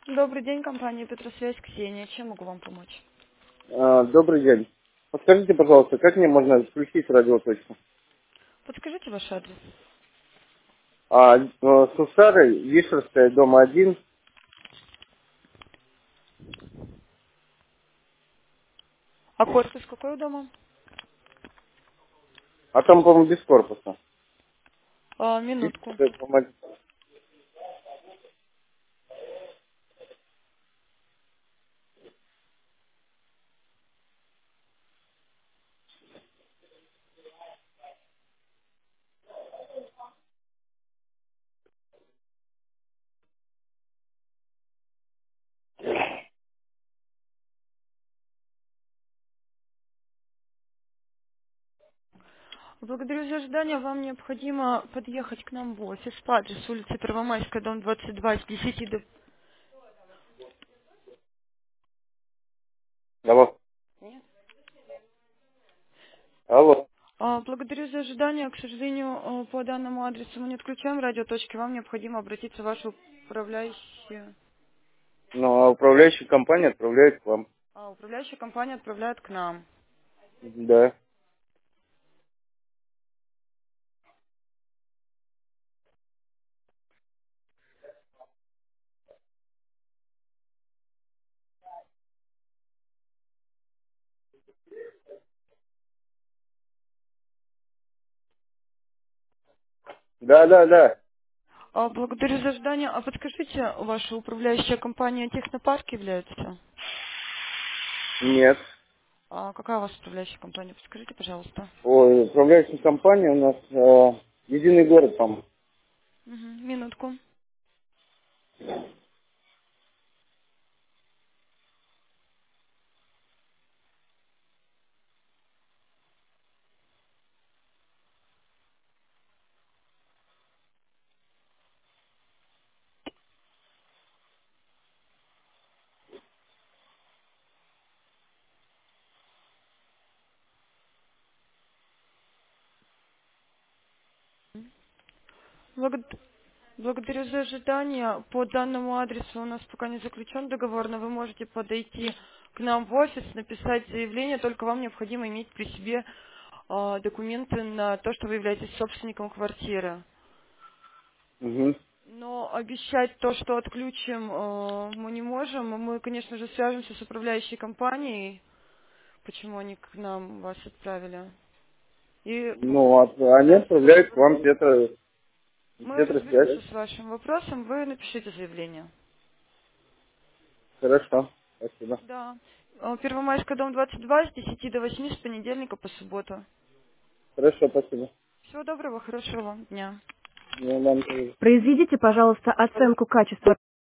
Добрый день, компания Петросвязь, Ксения. Чем могу вам помочь? Добрый день. Подскажите, пожалуйста, как мне можно включить радиоточку? Подскажите ваш адрес. Сусары, Вишерская, дом 1, А корпус какой у дома? а там, по-моему, без корпуса. Минутку. Вишерская, дом 1. Благодарю за ожидание. Вам необходимо подъехать к нам в офис по адресу улица Первомайская, дом 22, с 10 до... Алло. Нет? Алло. Благодарю за ожидание. К сожалению, по данному адресу мы не отключаем радиоточки. Вам необходимо обратиться в вашу управляющую... Ну, а управляющая компания отправляет к вам. Управляющая компания отправляет к нам. Да. Да. Благодарю за ожидание. А подскажите, ваша управляющая компания Технопарк является? Нет. Какая у вас управляющая компания? Подскажите, пожалуйста. Ой, управляющая компания у нас единый город, по-моему. Минутку. Благо- Благодарю за ожидание. По данному адресу у нас пока не заключен договор, но вы можете подойти к нам в офис, написать заявление, только вам необходимо иметь при себе документы на то, что вы являетесь собственником квартиры. Угу. Но обещать то, что отключим, мы не можем. Мы, конечно же, свяжемся с управляющей компанией, почему они к нам вас отправили. И Ну, они да, отправляют к вам мы Петросвязь. разберемся с вашим вопросом, вы напишите заявление. Хорошо. Спасибо. Да. Первомайская, дом 22, с 10 до 8, с понедельника по субботу. Хорошо, спасибо. Всего доброго, хорошего вам дня. Ну, вам тоже. Произведите, пожалуйста, оценку качества